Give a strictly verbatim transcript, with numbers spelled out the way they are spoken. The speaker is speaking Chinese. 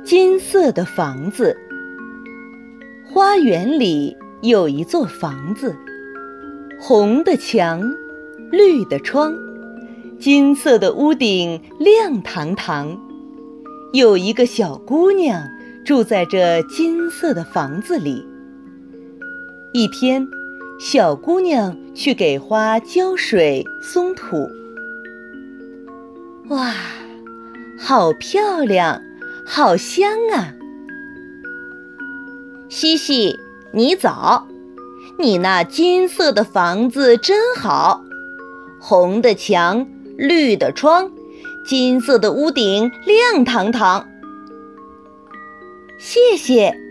金色的房子。花园里有一座房子，红的墙，绿的窗，金色的屋顶亮堂堂。有一个小姑娘住在这金色的房子里。一天，小姑娘去给花浇水松土。哇，好漂亮，好香啊！ 西西，你早，你那金色的房子真好，红的墙，绿的窗，金色的屋顶亮堂堂。 谢谢。